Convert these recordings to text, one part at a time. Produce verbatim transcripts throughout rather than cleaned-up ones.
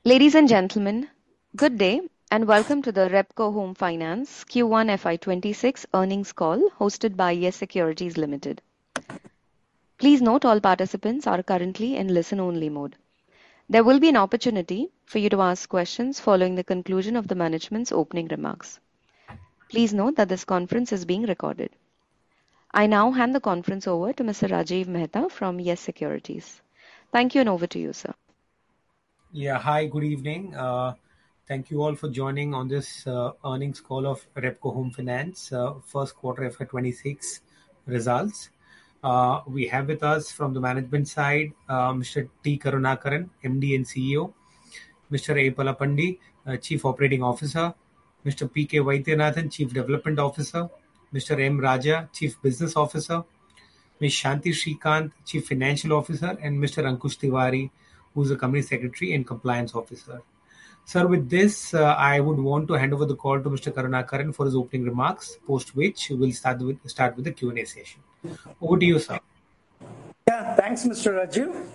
Ladies and gentlemen, good day and welcome to the Repco Home Finance Q one F Y twenty-six earnings call hosted by Yes Securities Limited. Please note all participants are currently in listen-only mode. There will be an opportunity for you to ask questions following the conclusion of the management's opening remarks. Please note that this conference is being recorded. I now hand the conference over to Mister Rajiv Mehta from Yes Securities. Thank you and over to you, sir. Yeah, hi, good evening. Uh, thank you all for joining on this uh, earnings call of Repco Home Finance, uh, first quarter F Y twenty-six results. Uh, we have with us from the management side, uh, Mister T. Karunakaran, M D and C E O, Mister A. Palapandi, uh, Chief Operating Officer, Mister P. K. Vaidyanathan, Chief Development Officer, Mister M. Raja, Chief Business Officer, Miz Shanti Srikanth, Chief Financial Officer, and Mister Ankush Tiwari, who is the Company Secretary and Compliance Officer. Sir, with this, uh, I would want to hand over the call to Mister Karunakaran for his opening remarks, post which we'll start with, start with the Q and A session. Over to you, sir. Yeah, thanks, Mister Rajiv.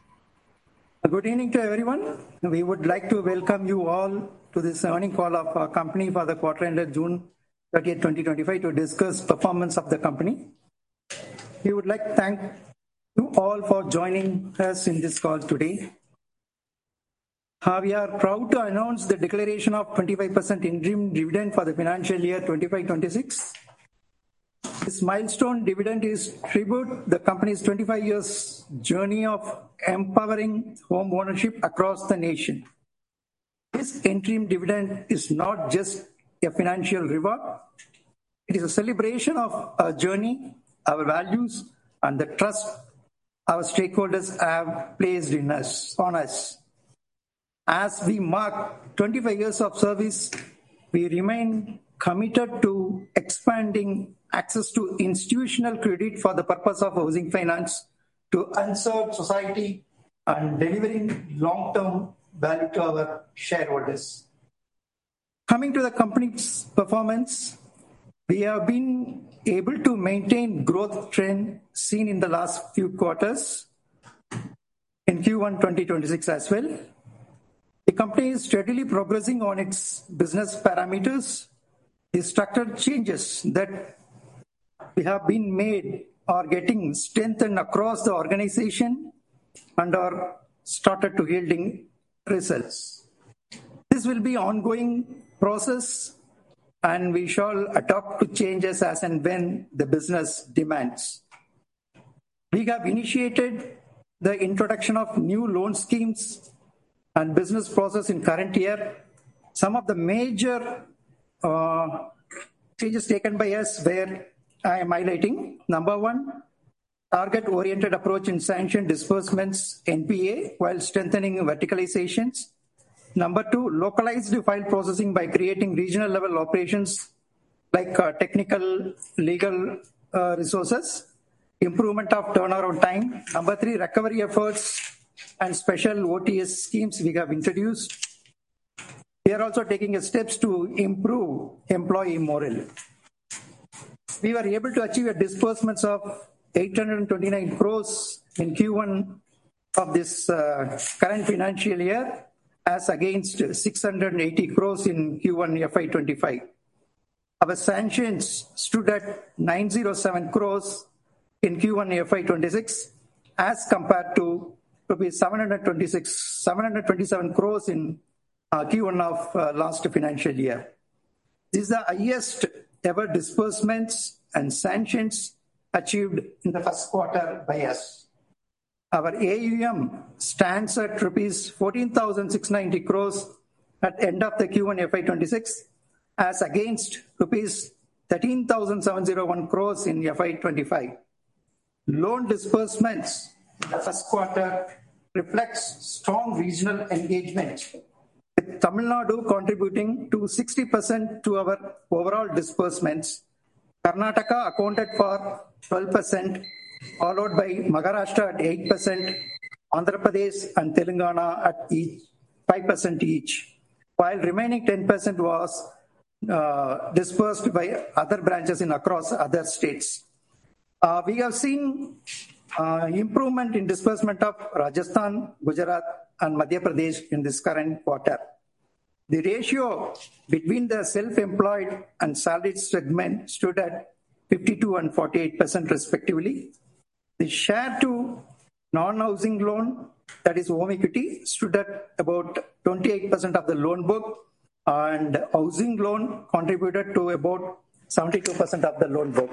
Good evening to everyone. We would like to welcome you all to this earnings call of our company for the quarter ended June thirtieth, twenty twenty-five to discuss performance of the company. We would like to thank you all for joining us in this call today. Uh, we are proud to announce the declaration of twenty-five percent interim dividend for the financial year twenty-five twenty-six. This milestone dividend is tribute the company's twenty-five years journey of empowering home ownership across the nation. This interim dividend is not just a financial reward. It is a celebration of our journey, our values, and the trust our stakeholders have placed in us, on us. As we mark twenty-five years of service, we remain committed to expanding access to institutional credit for the purpose of housing finance to unserved society and delivering long-term value to our shareholders. Coming to the company's performance, we have been able to maintain growth trend seen in the last few quarters in Q one twenty twenty-six as well. The company is steadily progressing on its business parameters. The structural changes that we have been made are getting strengthened across the organization and are started to yielding results. This will be ongoing process and we shall adapt to changes as and when the business demands. We have initiated the introduction of new loan schemes and business process in current year. Some of the major uh, changes taken by us where I am highlighting. Number one, target-oriented approach in sanction disbursements N P A while strengthening verticalizations. Number two, localized file processing by creating regional level operations like uh, technical, legal uh, resources. Improvement of turnaround time. Number three, recovery efforts and special O T S schemes we have introduced. We are also taking steps to improve employee morale. We were able to achieve a disbursements of eight hundred twenty-nine crores in Q one of this uh, current financial year as against six hundred eighty crores in Q one F Y twenty-five. Our sanctions stood at nine hundred seven crores in Q one F Y twenty-six as compared to rupees seven hundred twenty-six, seven hundred twenty-seven crores in uh, Q one of uh, last financial year. This is the highest ever disbursements and sanctions achieved in the first quarter by us. Our A U M stands at rupees fourteen thousand six hundred ninety crores at end of the Q one F Y twenty-six as against rupees thirteen thousand seven hundred one crores in F Y twenty-five. Loan disbursements in the first quarter reflects strong regional engagement, with Tamil Nadu contributing to sixty percent to our overall disbursements. Karnataka accounted for twelve percent, followed by Maharashtra at eight percent, Andhra Pradesh and Telangana at each five percent each, while remaining ten percent was uh, dispersed by other branches in across other states. Uh, we have seen uh, improvement in disbursement of Rajasthan, Gujarat, and Madhya Pradesh in this current quarter. The ratio between the self-employed and salaried segment stood at fifty-two and forty-eight percent respectively. The share to non-housing loan, that is home equity, stood at about twenty-eight percent of the loan book, and housing loan contributed to about seventy-two percent of the loan book.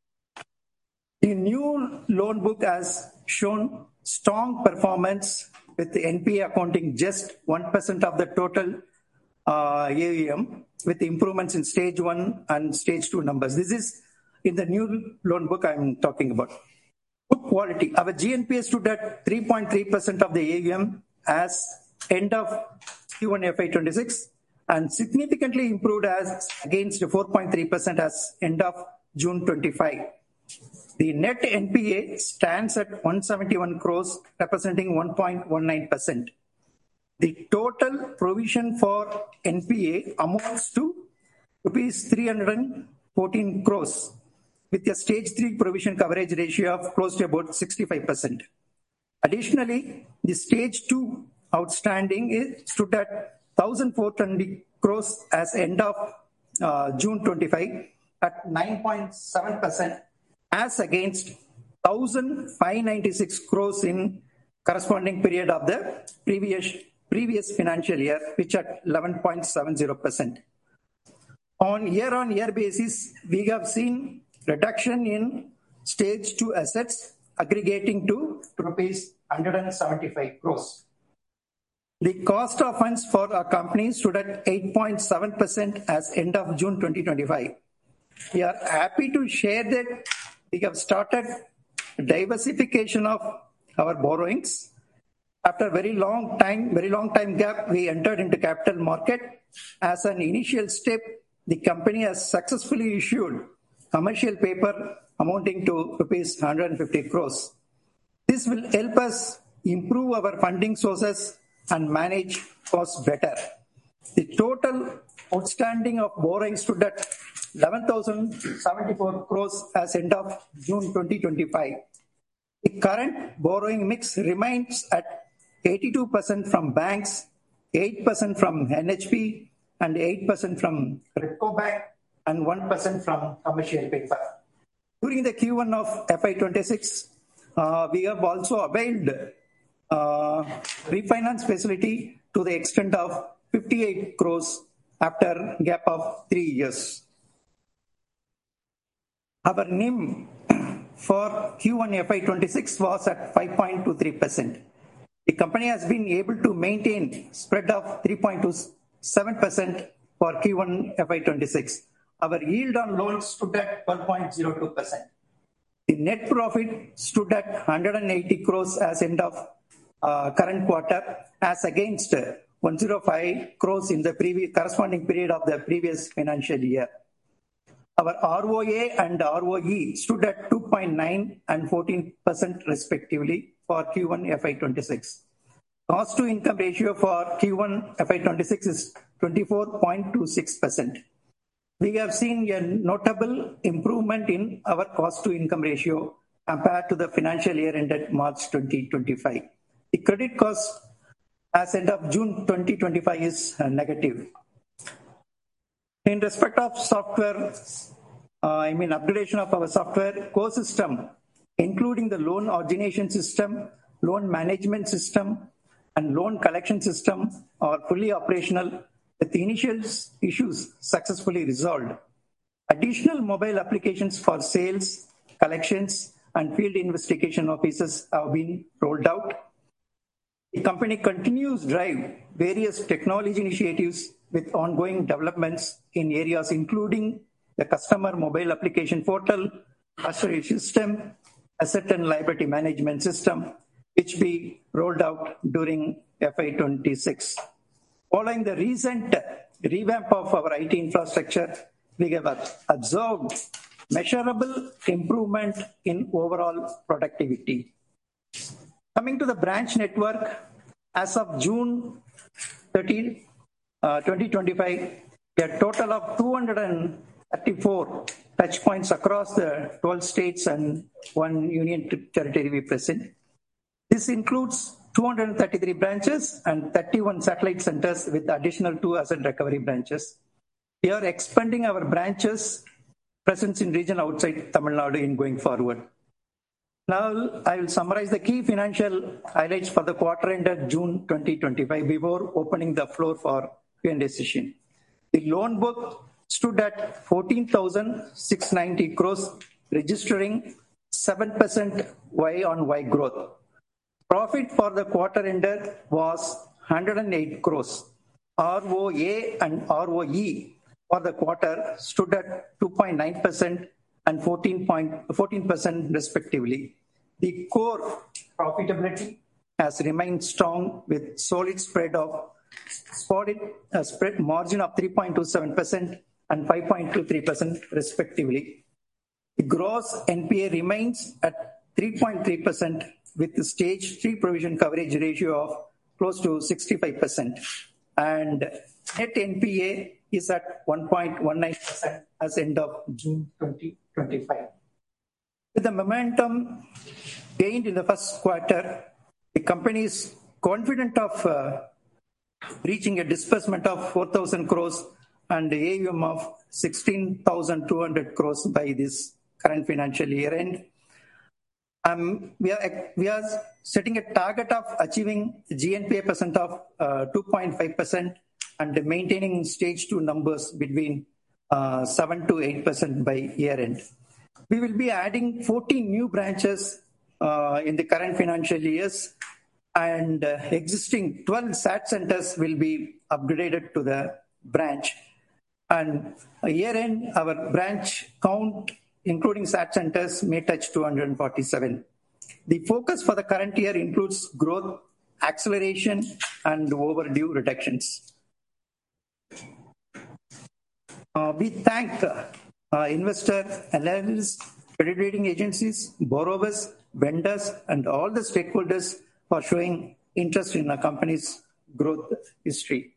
The new loan book has shown strong performance, with the N P A accounting just one percent of the total uh, A U M, with improvements in stage one and stage two numbers. This is in the new loan book I'm talking about. Book quality. Our G N P A stood at three point three percent of the A U M as end of Q one F Y twenty-six and significantly improved as against four point three percent as end of June twenty-five. The net N P A stands at one hundred seventy-one crores, representing one point one nine percent. The total provision for N P A amounts to rupees three hundred fourteen crores, with a stage three provision coverage ratio of close to about sixty-five percent. Additionally, the stage two outstanding is, stood at one thousand four hundred twenty crores as end of uh, June twenty-five at nine point seven percent, as against one thousand five hundred ninety-six crores in corresponding period of the previous previous financial year, which at eleven point seven zero percent. On year-on-year basis, we have seen reduction in stage two assets aggregating to rupees one hundred seventy-five crores. The cost of funds for our company stood at eight point seven percent as end of June twenty twenty-five. We are happy to share that we have started diversification of our borrowings. After a very long time, very long time gap, we entered into capital market. As an initial step, the company has successfully issued commercial paper amounting to rupees one hundred fifty crores. This will help us improve our funding sources and manage costs better. The total outstanding of borrowing stood at eleven thousand seventy-four crores as end of June twenty twenty-five. The current borrowing mix remains at eighty-two percent from banks, eight percent from N H B, and eight percent from Repco Bank, and one percent from commercial paper. During the Q one of F Y twenty-six, uh, we have also availed uh, refinance facility to the extent of fifty-eight crores after a gap of three years. Our N I M for Q one F Y twenty-six was at five point two three percent. The company has been able to maintain spread of three point two seven percent for Q one F Y twenty-six. Our yield on loans stood at twelve point zero two percent. The net profit stood at one hundred eighty crores as end of uh, current quarter, as against one hundred five crores in the previous corresponding period of the previous financial year. Our R O A and R O E stood at two point nine and fourteen percent respectively for Q one F Y twenty-six. Cost to income ratio for Q one F Y twenty-six is twenty-four point two six percent. We have seen a notable improvement in our cost to income ratio compared to the financial year ended March twenty twenty-five. The credit cost as end of June twenty twenty-five is negative. In respect of software, uh, I mean upgradation of our software core system, including the loan origination system, loan management system, and loan collection system are fully operational, with the initial issues successfully resolved. Additional mobile applications for sales, collections, and field investigation offices have been rolled out. The company continues to drive various technology initiatives with ongoing developments in areas including the customer mobile application portal, custody system, asset and liability management system, which we rolled out during F Y twenty-six. Following the recent revamp of our I T infrastructure, we have observed measurable improvement in overall productivity. Coming to the branch network, as of June thirtieth, twenty twenty-five, a total of two hundred thirty-four touch points across the twelve states and one union territory we present. This includes two hundred thirty-three branches and thirty-one satellite centers with additional two asset recovery branches. We are expanding our branches presence in region outside Tamil Nadu in going forward. Now, I will summarize the key financial highlights for the quarter ended June twenty twenty-five before opening the floor for Q and A session. The loan book stood at fourteen thousand six hundred ninety crores, registering seven percent Y on Y growth. Profit for the quarter ended was one hundred eight crores. R O A and R O E for the quarter stood at two point nine percent and fourteen percent respectively. The core profitability has remained strong with solid spread of solid uh, spread margin of three point two seven percent and five point two three percent respectively. The gross N P A remains at three point three percent with the stage three provision coverage ratio of close to sixty-five percent. And net N P A is at one point one nine percent as end of June twenty twenty-five. With the momentum gained in the first quarter, the company is confident of uh, reaching a disbursement of four thousand crores and A U M of sixteen thousand two hundred crores by this current financial year end. Um, we, are, we are setting a target of achieving G N P A percent of uh, two point five percent and maintaining stage two numbers between uh, seven to eight percent by year end. We will be adding fourteen new branches uh, in the current financial years, and uh, existing twelve S A T centers will be upgraded to the branch. And year end, our branch count, including S A T centers, may touch two hundred forty-seven. The focus for the current year includes growth, acceleration, and overdue reductions. Uh, we thank uh, uh, investor, analysts, credit rating agencies, borrowers, vendors, and all the stakeholders for showing interest in our company's growth history.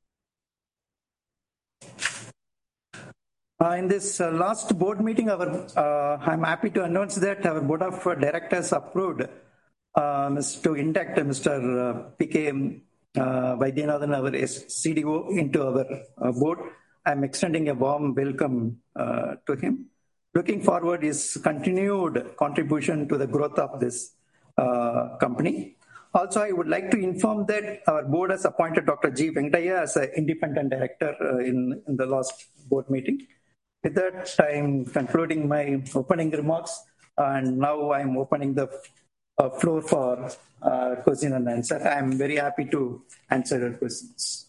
Uh, in this uh, last board meeting, our, uh, I'm happy to announce that our board of directors approved uh, to induct Mister Uh, P K uh, Vaidyanathan, our C D O, into our uh, board. I'm extending a warm welcome uh, to him. Looking forward is continued contribution to the growth of this uh, company. Also, I would like to inform that our board has appointed Doctor G. Venkataya as an independent director uh, in, in the last board meeting. With that, I'm concluding my opening remarks, and now I'm opening the uh, floor for uh, question and answer. I'm very happy to answer your questions.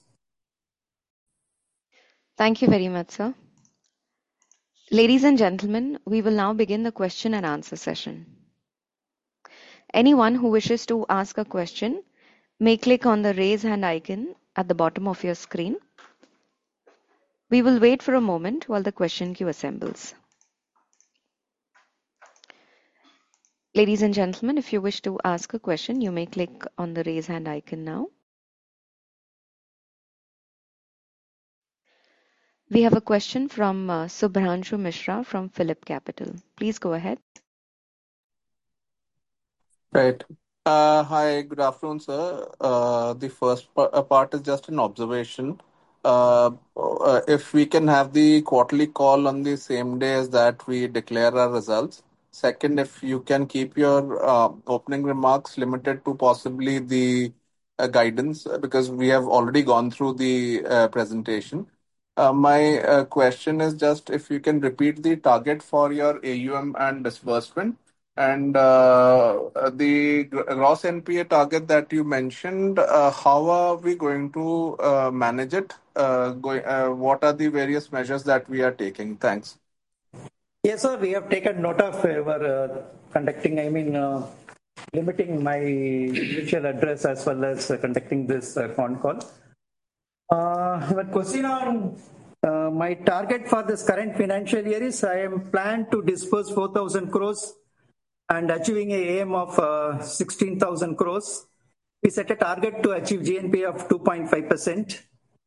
Thank you very much, sir. Ladies and gentlemen, we will now begin the question and answer session. Anyone who wishes to ask a question may click on the raise hand icon at the bottom of your screen. We will wait for a moment while the question queue assembles. Ladies and gentlemen, if you wish to ask a question, you may click on the raise hand icon now. We have a question from uh, Subhranshu Mishra from Phillip Capital. Please go ahead. Right. Uh, hi, good afternoon, sir. Uh, the first pa- uh, part is just an observation. Uh, uh, if we can have the quarterly call on the same day as that we declare our results. Second, if you can keep your uh, opening remarks limited to possibly the uh, guidance, uh, because we have already gone through the uh, presentation. Uh, my uh, question is just if you can repeat the target for your A U M and disbursement. And uh, the gross N P A target that you mentioned, uh, how are we going to uh, manage it? Uh, going, uh, what are the various measures that we are taking? Thanks. Yes, sir. We have taken note of our uh, conducting, I mean, uh, limiting my initial address as well as uh, conducting this uh, phone call. Uh, but question on uh, my target for this current financial year is I am planned to disburse four thousand crores and achieving a A M of uh, sixteen thousand crores. We set a target to achieve G N P A of two point five percent.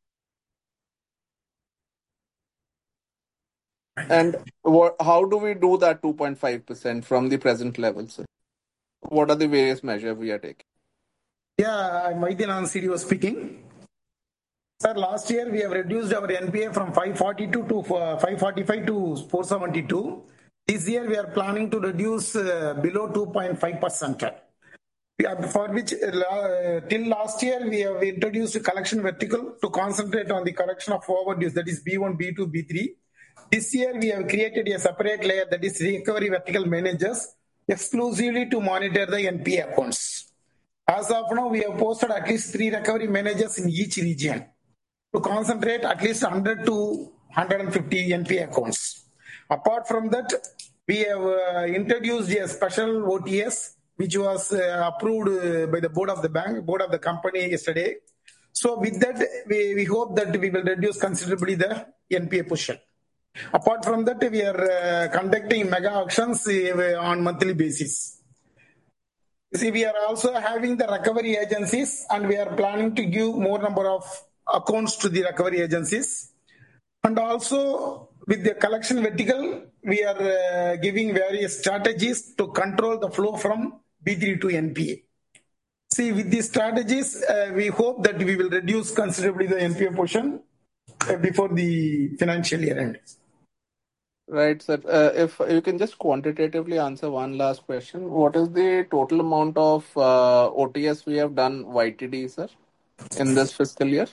And what, how do we do that two point five percent from the present level, sir? What are the various measures we are taking? Yeah, I'm Vaidyanathan C D O speaking. Sir, last year we have reduced our N P A from five forty-two to five forty-five to four seventy-two. This year we are planning to reduce uh, below two point five percent. For which uh, till last year we have introduced a collection vertical to concentrate on the collection of overdues, that is B one, B two, B three. This year we have created a separate layer, that is recovery vertical managers, exclusively to monitor the N P A accounts. As of now, we have posted at least three recovery managers in each region to concentrate at least one hundred to one hundred fifty N P A accounts. Apart from that, we have uh, introduced a special O T S which was uh, approved uh, by the board of the bank, board of the company yesterday. So with that, we, we hope that we will reduce considerably the N P A position. Apart from that, we are uh, conducting mega auctions uh, on monthly basis. See, we are also having the recovery agencies and we are planning to give more number of accounts to the recovery agencies. And also with the collection vertical, we are uh, giving various strategies to control the flow from B three to N P A. See, with these strategies, uh, we hope that we will reduce considerably the N P A portion uh, before the financial year end. Right, sir. Uh, if you can just quantitatively answer one last question, what is the total amount of uh, O T S we have done Y T D, sir, in this fiscal year?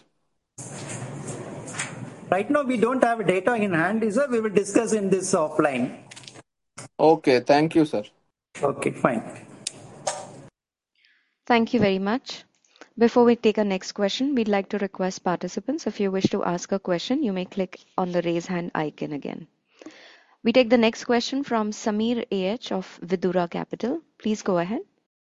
Right now, we don't have data in hand, sir. We will discuss in this offline. Okay, thank you, sir. Okay, fine. Thank you very much. Before we take our next question, we'd like to request participants, if you wish to ask a question, you may click on the raise hand icon again. We take the next question from Samir A H of Vidura Capital. Please go ahead.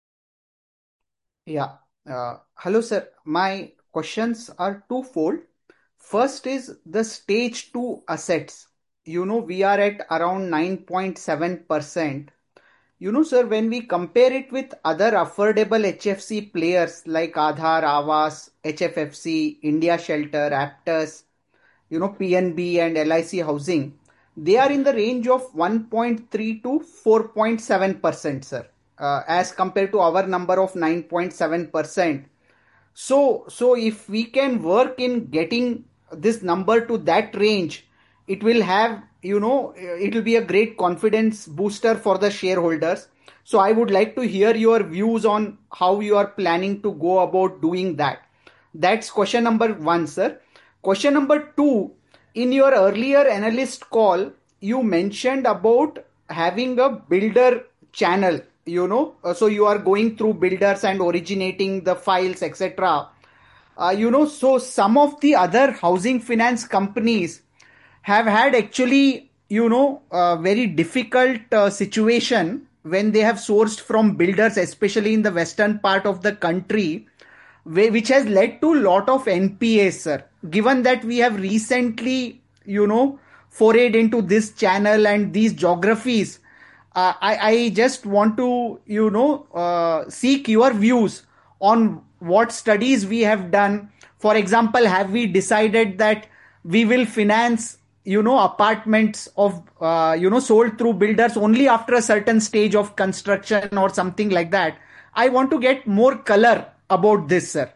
Yeah. Uh, hello, sir. My questions are twofold. First is the stage two assets. You know, we are at around nine point seven percent. You know, sir, when we compare it with other affordable H F C players like Aadhar, Aavas, H F F C, India Shelter, Aptus, you know, P N B and L I C Housing, they are in the range of one point three to four point seven percent, sir, uh, as compared to our number of nine point seven percent. So, so if we can work in getting this number to that range, it will have, you know, it will be a great confidence booster for the shareholders. So I would like to hear your views on how you are planning to go about doing that. That's question number one, sir. Question number two, in your earlier analyst call, you mentioned about having a builder channel, you know, so you are going through builders and originating the files, et cetera. Uh, you know, so some of the other housing finance companies have had actually, you know, a very difficult uh, situation when they have sourced from builders, especially in the western part of the country, which has led to a lot of N P As, sir. Given that we have recently, you know, forayed into this channel and these geographies, uh, I, I just want to, you know, uh, seek your views on what studies we have done. For example, have we decided that we will finance, you know, apartments of, uh, you know, sold through builders only after a certain stage of construction or something like that? I want to get more color about this, sir.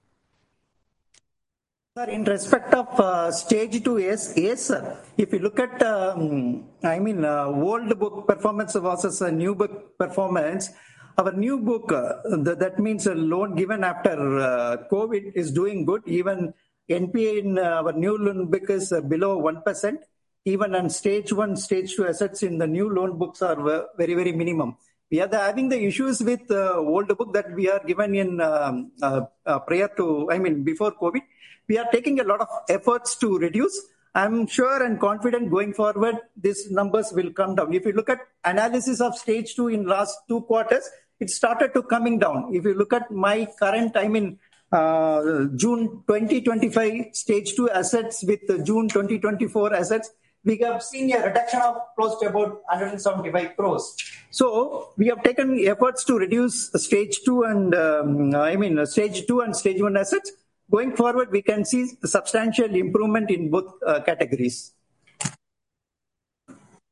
Sir, in respect of uh, stage two, yes, yes, sir. If you look at, um, I mean, uh, old book performance versus a new book performance, our new book, uh, th- that means a loan given after uh, COVID is doing good. Even N P A in uh, our new loan book is uh, below one percent. Even on stage one, stage two assets in the new loan books are very, very minimum. We are the, having the issues with uh, old book that we are given in um, uh, uh, prior to, I mean, before COVID. We are taking a lot of efforts to reduce. I'm sure and confident going forward, these numbers will come down. If you look at analysis of stage two in last two quarters, it started to coming down. If you look at my current, I mean, uh, June twenty twenty-five stage two assets with the June twenty twenty-four assets, we have seen a reduction of close to about one hundred seventy-five crores. So we have taken efforts to reduce stage two and, um, I mean, stage two and stage one assets. Going forward, we can see substantial improvement in both uh, categories.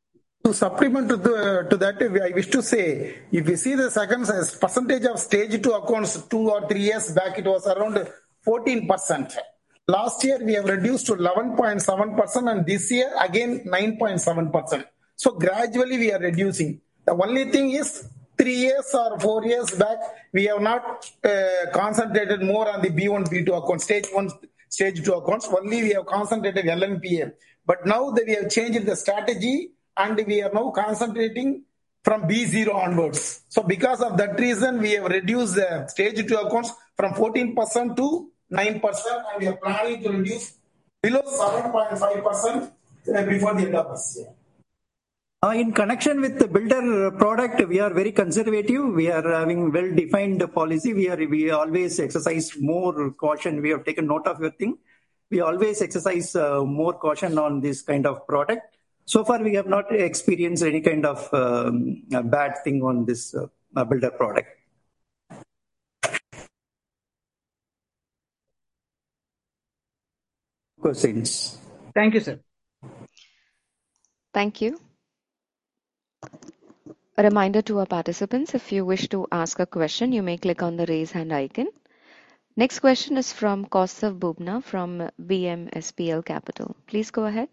To supplement to, the, to that, I wish to say, if you see the second percentage of stage two accounts two or three years back, it was around fourteen percent. Last year, we have reduced to eleven point seven percent, and this year, again, nine point seven percent. So gradually, we are reducing. The only thing is, three years or four years back, we have not uh, concentrated more on the B one, B two accounts, stage one, stage two accounts. Only we have concentrated L N P A. But now that we have changed the strategy, and we are now concentrating from B zero onwards. So because of that reason, we have reduced the stage two accounts from fourteen percent to nine percent, and we are planning to reduce below seven point five percent before the end of this year. Uh, in connection with the builder product, we are very conservative. We are having well-defined policy. We are we always exercise more caution. We have taken note of your thing. We always exercise uh, more caution on this kind of product. So far, we have not experienced any kind of um, bad thing on this uh, builder product. Questions? Thank you, sir. Thank you. A reminder to our participants, if you wish to ask a question, you may click on the raise hand icon. Next question is from Kaustav Bubna from B M S P L Capital. Please go ahead.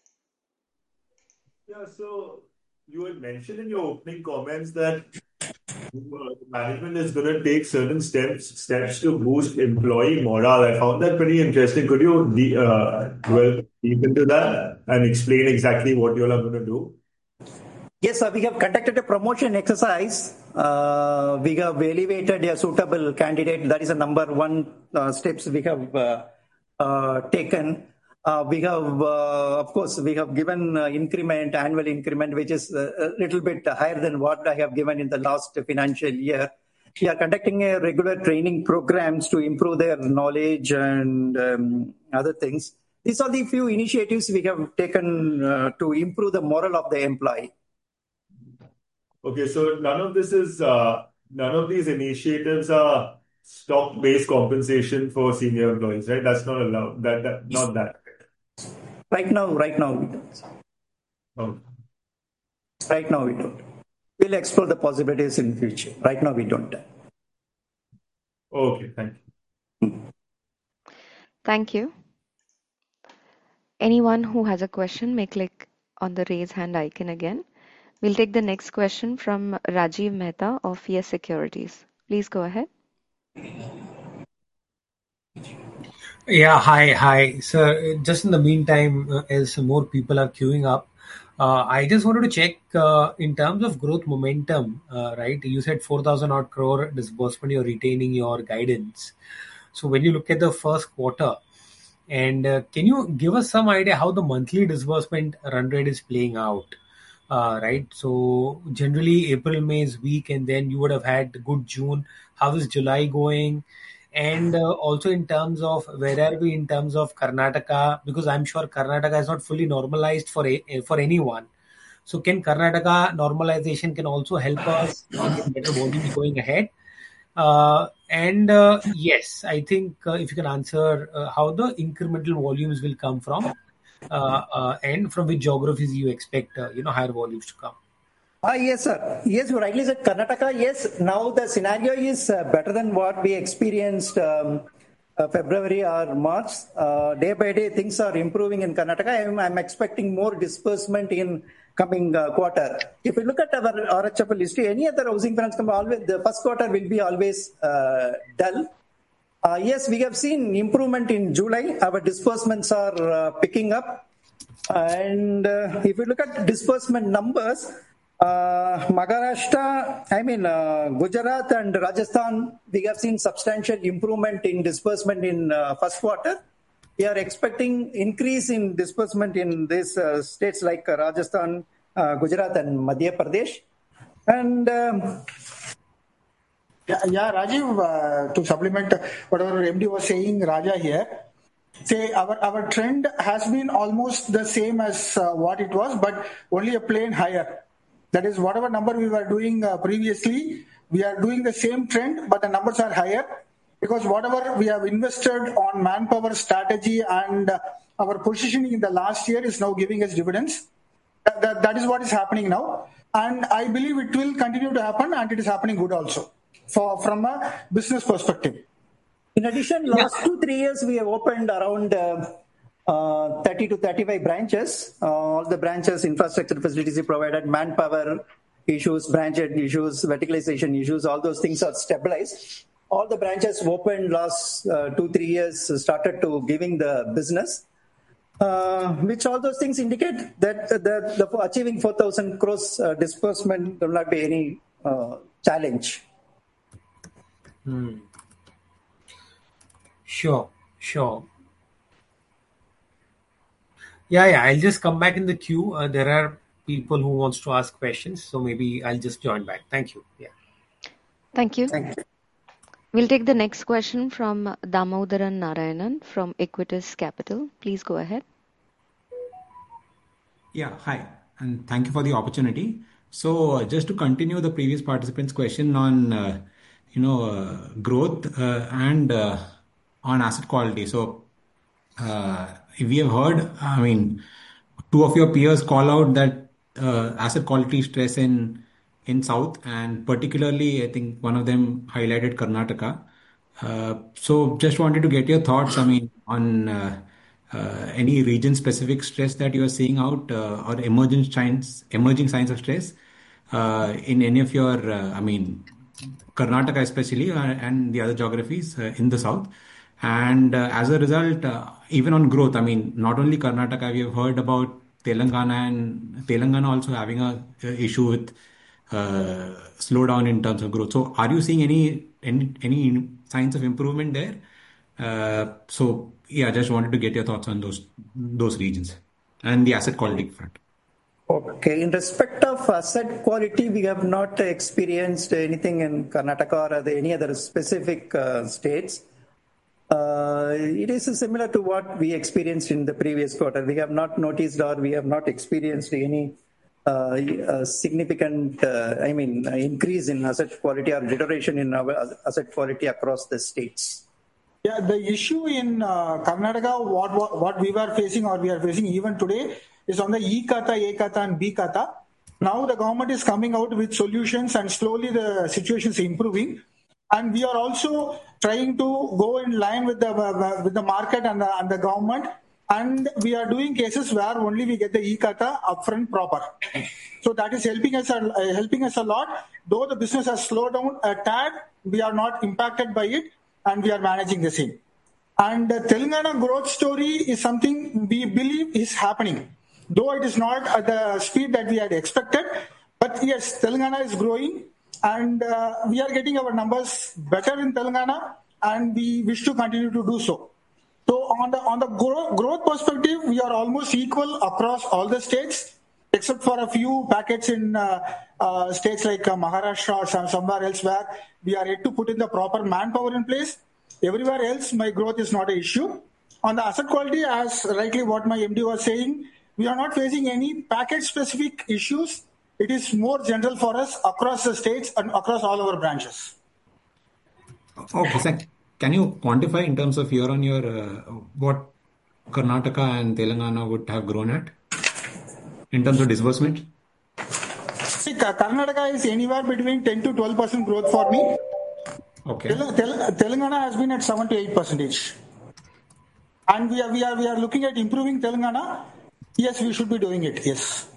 Yeah, so you had mentioned in your opening comments that management is going to take certain steps steps to boost employee morale. I found that pretty interesting. Could you uh, dwell deep into that and explain exactly what you all are going to do? Yes, sir, we have conducted a promotion exercise. Uh, we have elevated a suitable candidate. That is a number one uh, steps we have uh, uh, taken. Uh, we have, uh, of course, we have given uh, increment, annual increment, which is a little bit higher than what I have given in the last financial year. We are conducting a regular training programs to improve their knowledge and um, other things. These are the few initiatives we have taken uh, to improve the morale of the employee. Okay, so none of this is, uh, none of these initiatives are stock-based compensation for senior employees, right? That's not allowed. That, that not that. Right now, right now we don't. Okay. Right now we don't. We'll explore the possibilities in future. Right now we don't. Okay, thank you. Thank you. Anyone who has a question may click on the raise hand icon again. We'll take the next question from Rajiv Mehta of Yes Securities. Please go ahead. Yeah, hi, hi. Sir, just in the meantime, uh, as more people are queuing up, uh, I just wanted to check uh, in terms of growth momentum, uh, right? You said four thousand odd crore disbursement, you're retaining your guidance. So when you look at the first quarter, and uh, can you give us some idea how the monthly disbursement run rate is playing out? Uh, right. So generally April, May is weak, and then you would have had good June. How is July going? And uh, also in terms of where are we in terms of Karnataka? Because I'm sure Karnataka is not fully normalized for a, for anyone. So can Karnataka normalization can also help us uh, get better volumes going ahead? Uh, and uh, yes, I think uh, if you can answer uh, how the incremental volumes will come from. Uh, uh, and from which geographies you expect, uh, you know, higher volumes to come? Ah, yes, sir. Yes, you rightly said Karnataka. Yes, now the scenario is uh, better than what we experienced um, uh, February or March. Uh, day by day, things are improving in Karnataka. I'm, I'm expecting more disbursement in coming uh, quarter. If you look at our R H F L history, any other housing finance company, always the first quarter will be always uh, dull. Uh, yes, we have seen improvement in July. Our disbursements are uh, picking up. And uh, if you look at disbursement numbers, uh, Maharashtra, I mean, uh, Gujarat and Rajasthan, we have seen substantial improvement in disbursement in uh, first quarter. We are expecting increase in disbursement in these uh, states like uh, Rajasthan, uh, Gujarat and Madhya Pradesh. And um, Yeah, yeah, Rajiv, uh, to supplement whatever M D was saying, Raja here, say our, our trend has been almost the same as uh, what it was, but only a plane higher. That is, whatever number we were doing uh, previously, we are doing the same trend, but the numbers are higher because whatever we have invested on manpower strategy and uh, our positioning in the last year is now giving us dividends. That, that, that is what is happening now. And I believe it will continue to happen, and it is happening good also for from a business perspective. In addition, last yeah. two, three years, we have opened around uh, uh, thirty to thirty-five branches. Uh, all the branches, infrastructure facilities provided, manpower issues, branch issues, verticalization issues, all those things are stabilized. All the branches opened last uh, two, three years started to giving the business, uh, which all those things indicate that the, the achieving four thousand crores uh, disbursement will not be any uh, challenge. Hmm. Sure, sure. Yeah, yeah. I'll just come back in the queue. Uh, there are people who wants to ask questions, so maybe I'll just join back. Thank you. Yeah. Thank you. Thank you. We'll take the next question from Damodaran Narayanan from Equitas Capital. Please go ahead. Yeah, hi, and thank you for the opportunity. So, uh, just to continue the previous participant's question on, uh, you know, uh, growth uh, and uh, on asset quality. So, uh, we have heard, I mean, two of your peers call out that uh, asset quality stress in in South, and particularly, I think one of them highlighted Karnataka. Uh, so, just wanted to get your thoughts, I mean, on uh, uh, any region-specific stress that you are seeing out uh, or emerging signs, emerging signs of stress uh, in any of your, uh, I mean, Karnataka especially, uh, and the other geographies uh, in the South. And uh, as a result, uh, even on growth, I mean, not only Karnataka, we have heard about Telangana, and Telangana also having a, a issue with uh, slowdown in terms of growth. So, are you seeing any any any signs of improvement there? Uh, so, yeah, just wanted to get your thoughts on those those regions and the asset quality front. Okay, in respect of asset quality, we have not experienced anything in Karnataka or any other specific uh, states. Uh, it is similar to what we experienced in the previous quarter. We have not noticed or we have not experienced any uh, uh, significant, uh, I mean, increase in asset quality or deterioration in our asset quality across the states. Yeah, the issue in uh, Karnataka, what, what what we were facing or we are facing even today is on the E-Khata, A-Khata and B-Khata. Now the government is coming out with solutions and slowly the situation is improving. And we are also trying to go in line with the uh, with the market and the, and the government. And we are doing cases where only we get the E-Khata upfront proper. So that is helping us uh, helping us a lot. Though the business has slowed down a tad, we are not impacted by it and we are managing the same. And the Telangana growth story is something we believe is happening. Though it is not at the speed that we had expected. But yes, Telangana is growing. And uh, we are getting our numbers better in Telangana, and we wish to continue to do so. So on the on the grow, growth perspective, we are almost equal across all the states, except for a few packets in uh, uh, states like uh, Maharashtra or some, somewhere else where we are yet to put in the proper manpower in place. Everywhere else, my growth is not an issue. On the asset quality, as rightly what my M D was saying, we are not facing any package-specific issues. It is more general for us across the states and across all our branches. Okay, so can you quantify in terms of year on year uh, what Karnataka and Telangana would have grown at in terms of disbursement? See, Karnataka is anywhere between ten to twelve percent growth for me. Okay. Tel- Tel- Telangana has been at seven to eight percentage. And we are, we, are, we are looking at improving Telangana. Yes, we should be doing it, yes.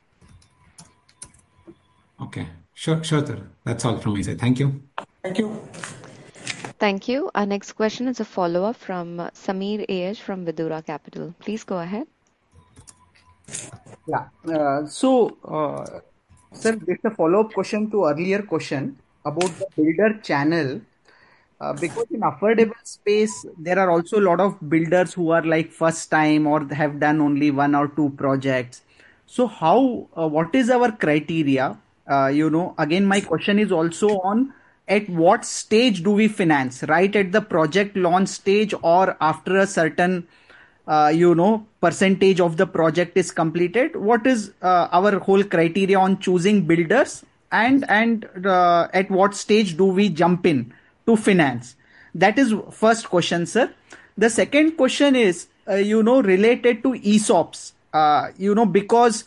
Okay, sure, sure, sir. That's all from my side. Thank you. Thank you. Thank you. Our next question is a follow-up from uh, Samir A H from Vidura Capital. Please go ahead. Yeah. Uh, so, uh, sir, this is a follow-up question to earlier question about the builder channel. Uh, because in affordable space, there are also a lot of builders who are like first time or have done only one or two projects. So how, uh, what is our criteria? Uh, you know, again, my question is also on at what stage do we finance, right? At the project launch stage or after a certain, uh, you know, percentage of the project is completed? What is uh, our whole criteria on choosing builders and, and uh, at what stage do we jump in to finance? That is first question, sir. The second question is, uh, you know, related to E S O Ps, uh, you know, because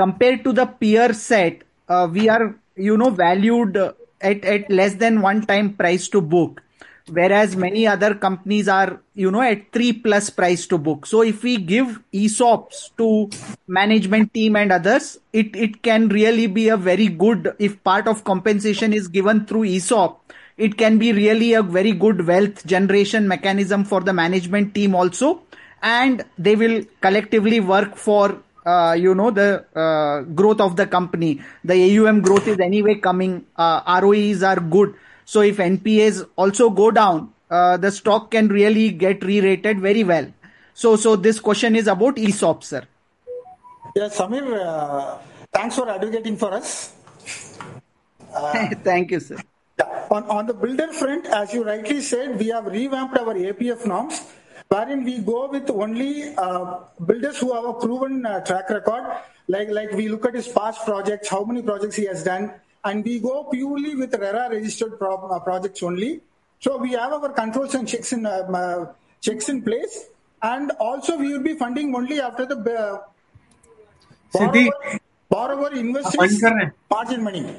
compared to the peer set, uh, we are, you know, valued uh, at, at less than one time price to book, whereas many other companies are, you know, at three plus price to book. So if we give E S O Ps to management team and others, it, it can really be a very good, if part of compensation is given through E S O P, it can be really a very good wealth generation mechanism for the management team also. And they will collectively work for, uh, you know, the uh, growth of the company. The A U M growth is anyway coming. Uh, R O Es are good. So if N P As also go down, uh, the stock can really get re-rated very well. So, so this question is about E S O P, sir. Yes, Samir, uh, thanks for advocating for us. Uh, Thank you, sir. Yeah. On, on the builder front, as you rightly said, we have revamped our A P F norms, wherein we go with only uh, builders who have a proven uh, track record. Like, like we look at his past projects, how many projects he has done, and we go purely with RERA registered pro uh, projects only. So we have our controls and checks in uh, uh, checks in place, and also we will be funding only after the uh, borrower, borrower invests margin money.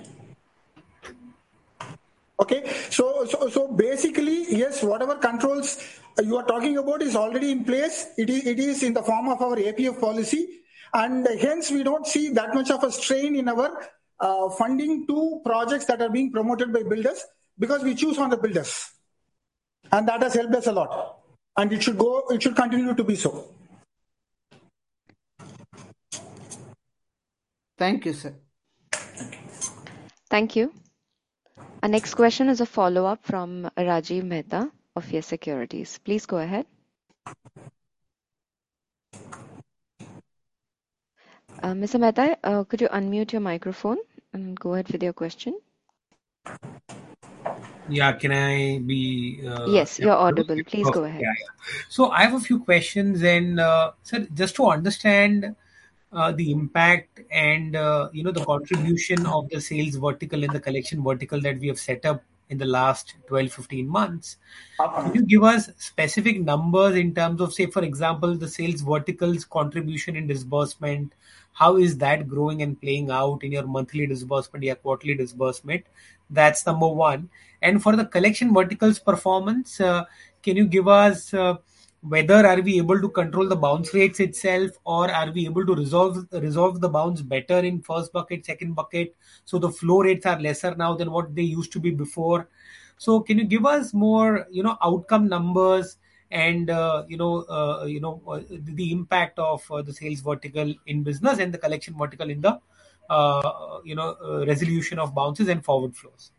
Okay, so, so so basically, yes, whatever controls you are talking about is already in place. It is it is in the form of our A P F policy, and hence we don't see that much of a strain in our uh, funding to projects that are being promoted by builders, because we choose on the builders, and that has helped us a lot, and it should go. It should continue to be so. Thank you, sir. Thank you. Our next question is a follow-up from Rajiv Mehta of Yes Securities. Please go ahead. Uh, Mister Mehta, uh, could you unmute your microphone and go ahead with your question? Yeah, can I be... Uh, yes, you're audible. Please go ahead. Yeah, yeah. So I have a few questions, and uh, sir, just to understand uh, the impact and uh, you know the contribution of the sales vertical and the collection vertical that we have set up in the last twelve to fifteen months. Can you give us specific numbers in terms of, say, for example, the sales vertical's contribution in disbursement? How is that growing and playing out in your monthly disbursement, your quarterly disbursement? That's number one. And for the collection vertical's performance, uh, can you give us uh, whether are we able to control the bounce rates itself, or are we able to resolve resolve the bounce better in first bucket, second bucket, so the flow rates are lesser now than what they used to be before? So can you give us more, you know, outcome numbers and uh, you know, uh, you know, uh, the impact of uh, the sales vertical in business and the collection vertical in the uh, you know uh, resolution of bounces and forward flows?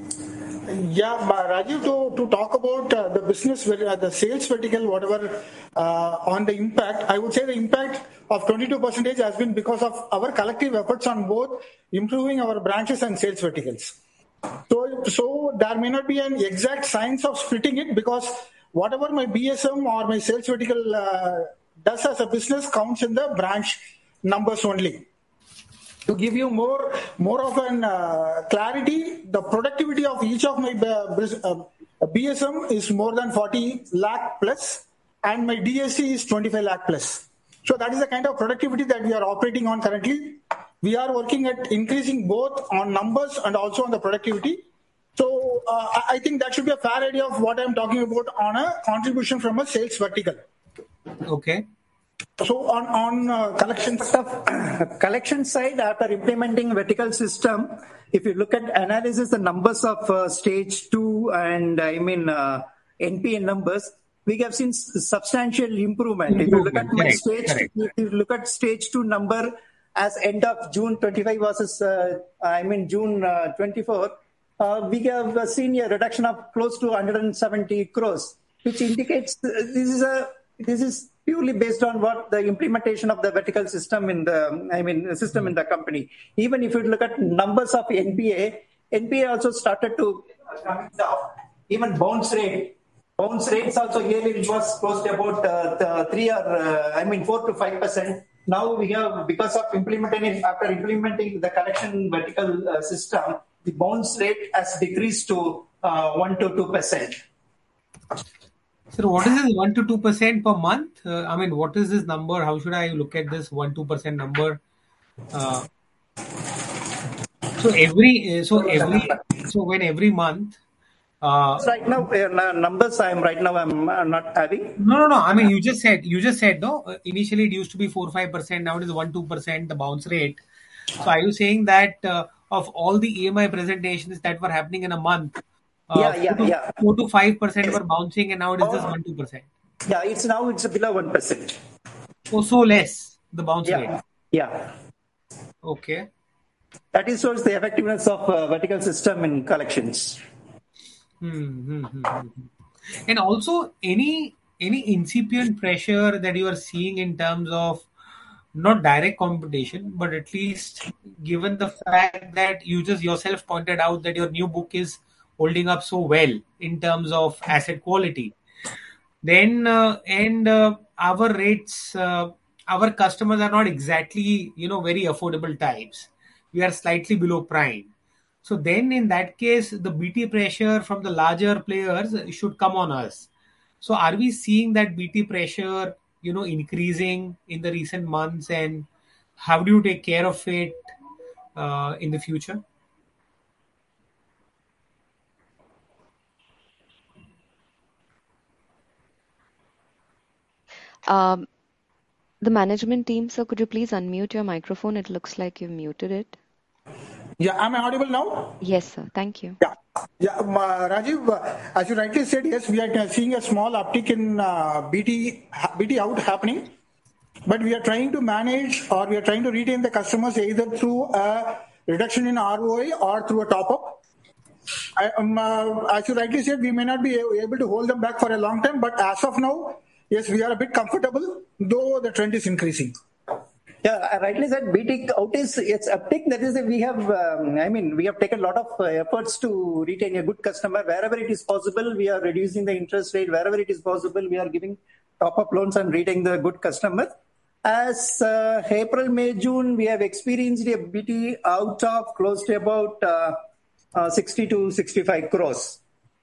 Yeah, Rajiv, to, to talk about uh, the business, uh, the sales vertical, whatever uh, on the impact, I would say the impact of twenty-two percent has been because of our collective efforts on both improving our branches and sales verticals. So, so there may not be an exact science of splitting it, because whatever my B S M or my sales vertical uh, does as a business counts in the branch numbers only. To give you more, more of an uh, clarity, the productivity of each of my uh, B S M is more than forty lakh plus, and my D S C is twenty-five lakh plus. So that is the kind of productivity that we are operating on currently. We are working at increasing both on numbers and also on the productivity. So uh, I think that should be a fair idea of what I'm talking about on a contribution from a sales vertical. Okay. So on, on uh, collection stuff, collection side, after implementing vertical system, if you look at analysis, the numbers of uh, stage two and I mean uh, N P A numbers, we have seen substantial improvement. improvement. If you look at my correct, stage, correct. If you look at stage two number as end of June twenty-five versus uh, I mean June uh, twenty-four, uh, we have seen a reduction of close to one hundred seventy crores, which indicates uh, this is a this is purely based on what the implementation of the vertical system in the, I mean, system in the company. Even if you look at numbers of N P A, N P A also started to come down. Even bounce rate, bounce rates also yearly was close to about uh, the three or, uh, I mean, four to five percent. Now we have, because of implementing, after implementing the collection vertical uh, system, the bounce rate has decreased to uh, one to two percent. So what is this one to two percent per month? Uh, I mean, what is this number? How should I look at this one to two percent number Uh, so every so every so when every month. Uh, right now, uh, numbers I'm right now I'm uh, not having. No, no, no. I mean, you just said you just said no. uh, Initially, it used to be four five percent. Now it is one two percent. The bounce rate. So, are you saying that uh, of all the E M I presentations that were happening in a month, uh, Yeah, four yeah, to yeah. four to five percent were bouncing, and now it is just one two percent. Yeah, it's now it's below one percent. Oh, so less the bounce Yeah, rate. yeah. Okay. That is shows the effectiveness of uh, vertical system in collections. Hmm, hmm, hmm, hmm, hmm. And also, any any incipient pressure that you are seeing in terms of not direct competition, but at least given the fact that you just yourself pointed out that your new book is holding up so well in terms of asset quality, then uh, and uh, our rates, uh, our customers are not exactly you know very affordable types. We are slightly below prime. So then, in that case, the B T pressure from the larger players should come on us. So are we seeing that B T pressure, you know, increasing in the recent months, and how do you take care of it uh, in the future? Um, the management team, sir, could you please unmute your microphone? It looks like you've muted it. Yeah, am I audible now? Yes, sir. Thank you. Yeah. Yeah, um, uh, Rajiv, uh, as you rightly said, yes, we are uh, seeing a small uptick in uh, B T ha- B T out happening, but we are trying to manage or we are trying to retain the customers either through a reduction in R O I or through a top up. I, um, uh, as you rightly said, we may not be a- able to hold them back for a long time, but as of now, yes, we are a bit comfortable, though the trend is increasing. Yeah, I rightly said B T out is it's uptick. That is, that we have. Um, I mean, we have taken a lot of uh, efforts to retain a good customer wherever it is possible. We are reducing the interest rate wherever it is possible. We are giving top-up loans and retaining the good customer. As uh, April, May, June, we have experienced a B T out of close to about uh, uh, sixty to sixty-five crores.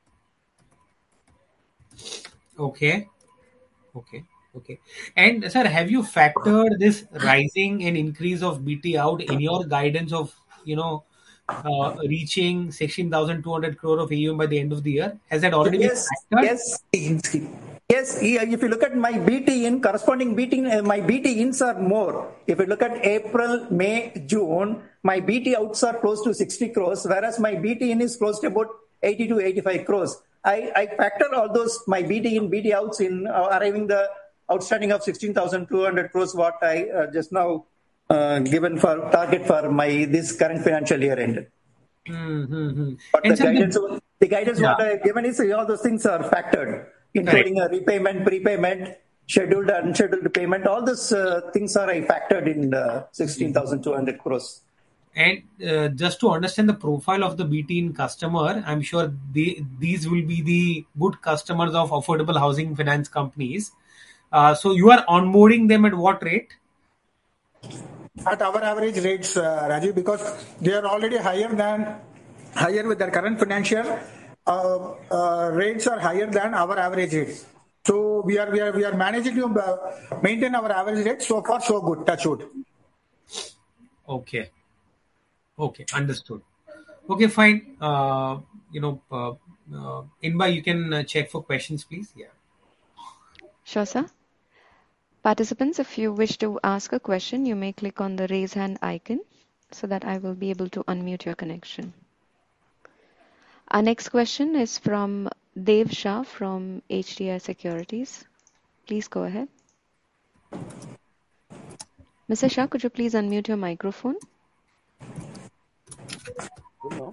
Okay. Okay. Okay. And sir, have you factored this rising and increase of B T out in your guidance of, you know, uh, reaching sixteen thousand two hundred crore of A U M by the end of the year? Has that already been Yes, factored? yes, yes. If you look at my B T in, corresponding B T, uh, my B T ins are more. If you look at April, May, June, my B T outs are close to sixty crores, whereas my B T in is close to about eighty to eighty-five crores. I, I factor all those, my B T in, B T outs in, uh, arriving the outstanding of sixteen thousand two hundred crores, what I uh, just now uh, given for target for my this current financial year end. Mm-hmm. But And the sir, guidance, the- the guidance yeah. what I have given is all those things are factored, including a repayment, prepayment, scheduled, unscheduled payment. All those uh, things are I factored in uh, sixteen thousand two hundred crores. And uh, just to understand the profile of the B T in customer, I'm sure they, these will be the good customers of affordable housing finance companies. Uh, so you are onboarding them at what rate? At our average rates, uh, Rajiv, because they are already higher than higher with their current financial uh, uh, rates are higher than our average rates. So we are we are we are managing to uh, maintain our average rate. So far, so good. Touch wood. Okay. Okay, understood. Okay, fine. Uh, you know, uh, uh, Inba, you can uh, check for questions, please. Yeah. Sure, sir. Participants, if you wish to ask a question, you may click on the raise hand icon so that I will be able to unmute your connection. Our next question is from Dev Shah from H D I Securities. Please go ahead. Mister Shah, could you please unmute your microphone? No.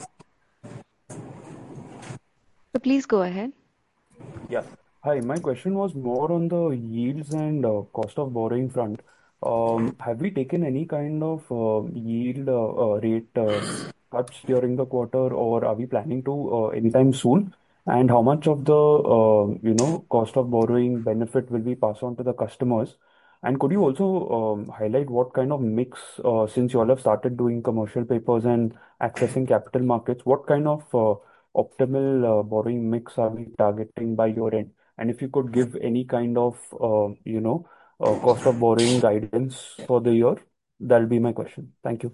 So please go ahead. Yeah. Hi, my question was more on the yields and uh, cost of borrowing front. Um, have we taken any kind of uh, yield uh, uh, rate uh, cuts during the quarter, or are we planning to uh, anytime soon? And how much of the uh, you know cost of borrowing benefit will be passed on to the customers? And could you also um, highlight what kind of mix, uh, since you all have started doing commercial papers and accessing capital markets, what kind of uh, optimal uh, borrowing mix are we targeting by your end? And if you could give any kind of, uh, you know, uh, cost of borrowing guidance for the year, That'll be my question. Thank you.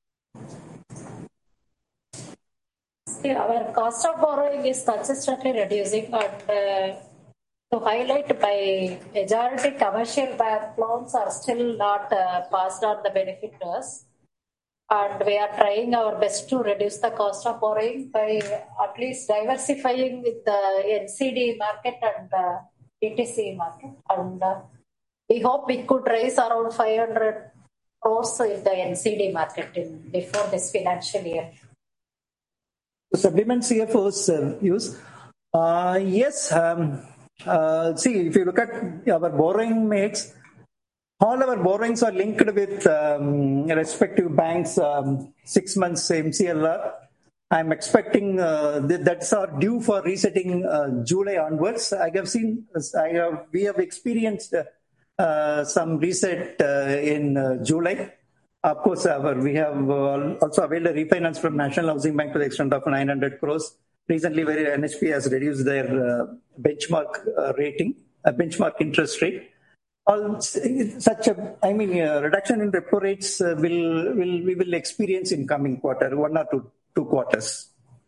See, our cost of borrowing is consistently reducing, and uh, to highlight, by majority commercial bank loans are still not uh, passed on the benefit to us. And we are trying our best to reduce the cost of borrowing by at least diversifying with the N C D market and the D T C market. And uh, we hope we could raise around five hundred crores in the N C D market in, before this financial year. To supplement C F O's uh, views, uh, yes, um, uh, see, if you look at our borrowing mix, all our borrowings are linked with um, respective banks, um, six months M C L R. I'm expecting uh, that that's our due for resetting uh, July onwards. I have seen, I have, we have experienced uh, some reset uh, in uh, July. Of course, our, we have uh, also availed a refinance from National Housing Bank to the extent of nine hundred crores. Recently, where N H B has reduced their uh, benchmark uh, rating, uh, benchmark interest rate. All such a, I mean, uh, reduction in repo rates uh, will will we will experience in coming quarter, one or two two quarters.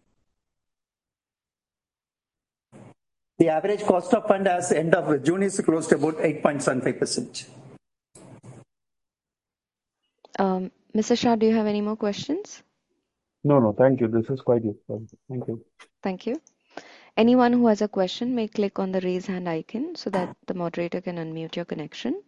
The average cost of fund as end of June is close to about eight point seven five percent. Um, Mister Shah, do you have any more questions? No, no, thank you. This is quite useful. Thank you. Thank you. Anyone who has a question may click on the raise hand icon so that the moderator can unmute your connection.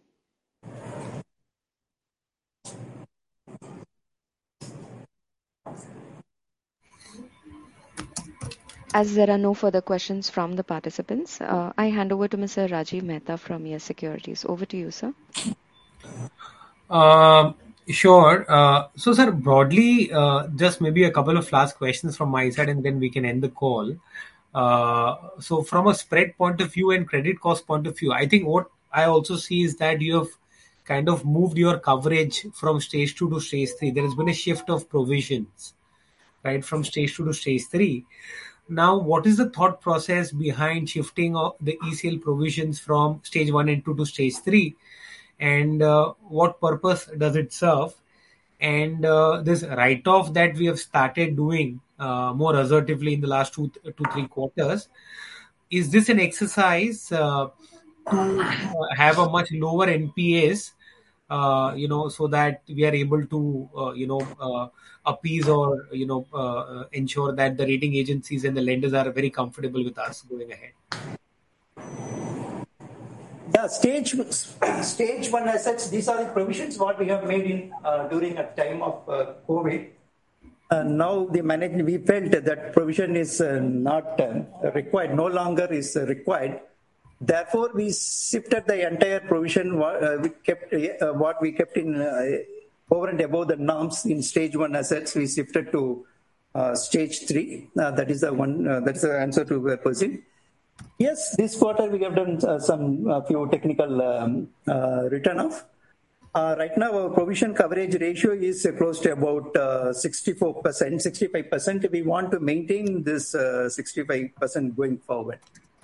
As there are no further questions from the participants, uh, I hand over to Mister Rajiv Mehta from Yes Securities. Over to you, sir. Uh, sure. Uh, so, sir, broadly, uh, just maybe a couple of last questions from my side, and then we can end the call. Uh, so, from a spread point of view and credit cost point of view, I think what I also see is that you have kind of moved your coverage from stage two to stage three. There has been a shift of provisions, right, from stage two to stage three. Now, what is the thought process behind shifting of the E C L provisions from stage one and two to stage three? And uh, what purpose does it serve? And uh, this write-off that we have started doing uh, more assertively in the last two, two, three quarters, is this an exercise uh, to uh, have a much lower N P As, uh, you know, so that we are able to, uh, you know, uh, appease or, you know, uh, ensure that the rating agencies and the lenders are very comfortable with us going ahead? Yeah, stage stage one assets. These are the provisions what we have made in uh, during a time of uh, COVID. Uh, now the management, we felt that provision is uh, not uh, required, no longer is uh, required. Therefore, we shifted the entire provision. Uh, we kept uh, what we kept in uh, over and above the norms in stage one assets. We shifted to uh, stage three. Uh, that is the one. Uh, that is the answer to the question. Yes, this quarter we have done uh, some uh, few technical um, uh, return off. Uh, right now, our provision coverage ratio is uh, close to about uh, sixty-four percent, sixty-five percent. We want to maintain this uh, sixty-five percent going forward.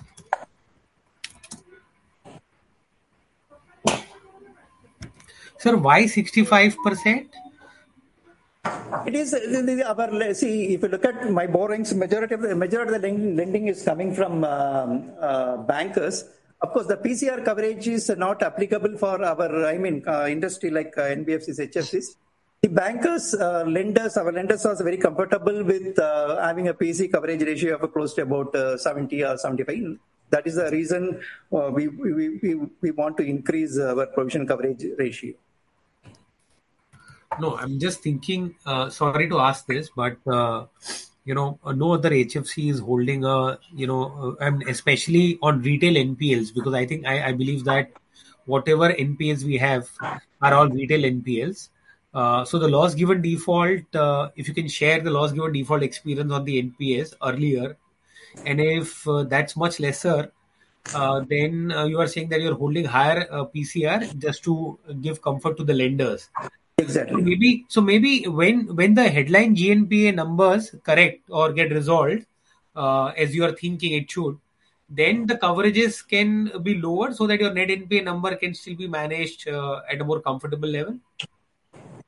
Sir, why sixty-five percent? It is our, see, if you look at my borrowings, majority of the majority of the lending is coming from um, uh, bankers. Of course, the P C R coverage is not applicable for our, I mean, uh, industry like uh, N B F Cs, H F Cs. The bankers, uh, lenders, our lenders are very comfortable with uh, having a P C coverage ratio of close to about uh, seventy or seventy-five. That is the reason uh, we, we, we, we want to increase our provision coverage ratio. No, I'm just thinking, uh, sorry to ask this, but, uh, you know, no other H F C is holding a, you know, uh, and especially on retail N P Ls, because I think, I, I believe that whatever N P Ls we have are all retail N P Ls. Uh, so the loss given default, uh, if you can share the loss given default experience on the N P S earlier, and if uh, that's much lesser, uh, then uh, you are saying that you're holding higher uh, P C R just to give comfort to the lenders. Exactly. So maybe, so maybe when when the headline G N P A numbers correct or get resolved, uh, as you are thinking it should, then the coverages can be lower so that your net N P A number can still be managed uh, at a more comfortable level.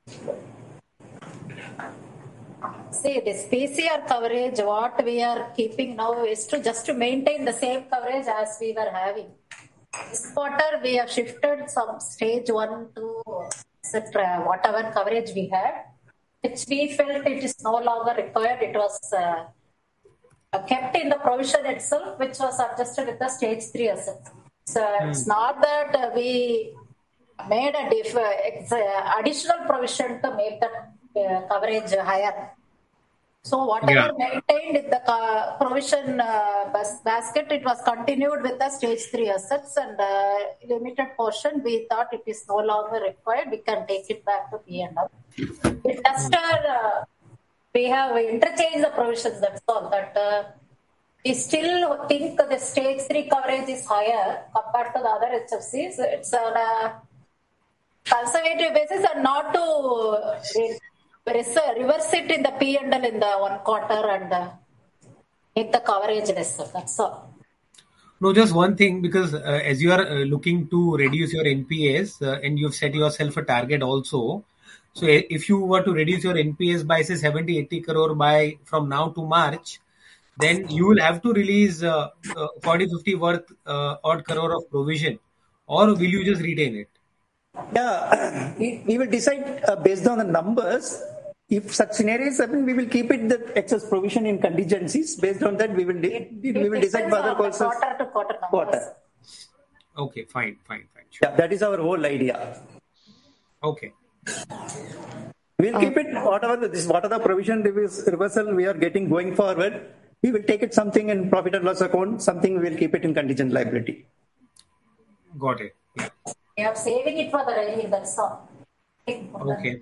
See, this P C R coverage, what we are keeping now is to just to maintain the same coverage as we were having. This quarter, we have shifted some stage one to et cetera, whatever coverage we had, which we felt it is no longer required. It was uh, kept in the provision itself, which was adjusted with the stage three asset. So mm. it's not that uh, we made a diff, uh, additional provision to make the uh, coverage higher. So whatever yeah. maintained in the uh, provision uh, bas- basket, it was continued with the stage three assets, and uh, limited portion we thought it is no longer required. We can take it back to P and L. It just uh, we have interchanged the provisions. That's all. That uh, we still think the stage three coverage is higher compared to the other H F Cs. It's on a conservative basis, and not to. Uh, reverse it in the P and L in the one quarter and uh, make the coverage lesser. That's all. No, just one thing, because uh, as you are uh, looking to reduce your N P As uh, and you've set yourself a target also. So if you were to reduce your N P As by say seventy, eighty crore by from now to March, then you will have to release uh, uh, forty, fifty worth uh, odd crore of provision, or will you just retain it? Yeah, we, we will decide uh, based on the numbers. If such scenarios happen, we will keep it the excess provision in contingencies. Based on that, we will de- it, we it will decide further courses. Quarter to quarter numbers. Quarter. Okay, fine, fine, fine. Sure. Yeah, that is our whole idea. Okay. We'll uh, keep it whatever this whatever provision reversal we are getting going forward. We will take it something in profit and loss account. Something we will keep it in contingent liability. Got it. Yeah. We are saving it for the rainy. That's all. Okay.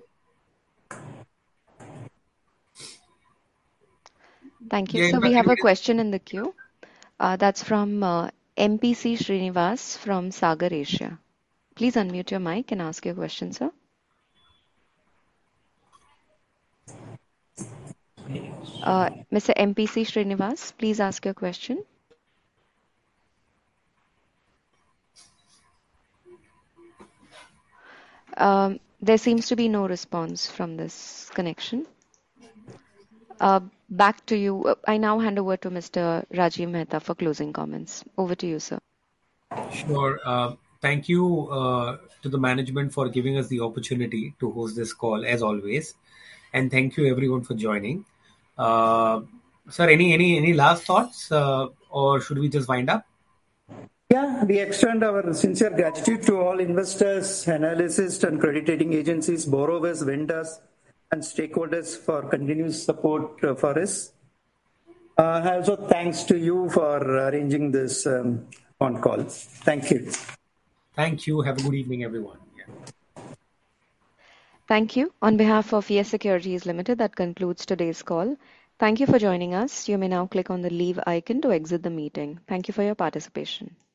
Thank you. So we have a question in the queue. Uh, that's from uh, M P C Srinivas from Sagar Asia. Please unmute your mic and ask your question, sir. Uh, Mister M P C Srinivas, please ask your question. Um, there seems to be no response from this connection. Uh, back to you. I now hand over to Mister Rajiv Mehta for closing comments. Over to you, sir. Sure. Uh, thank you uh, to the management for giving us the opportunity to host this call, as always. And thank you, everyone, for joining. Uh, sir, any any any last thoughts, uh, or should we just wind up? Yeah, we extend our sincere gratitude to all investors, analysts, and credit rating agencies, borrowers, vendors, and stakeholders for continuous support uh, for us. Uh, also, thanks to you for arranging this um, on call. Thank you. Thank you. Have a good evening, everyone. Yeah. Thank you. On behalf of Yes Securities Limited, that concludes today's call. Thank you for joining us. You may now click on the leave icon to exit the meeting. Thank you for your participation.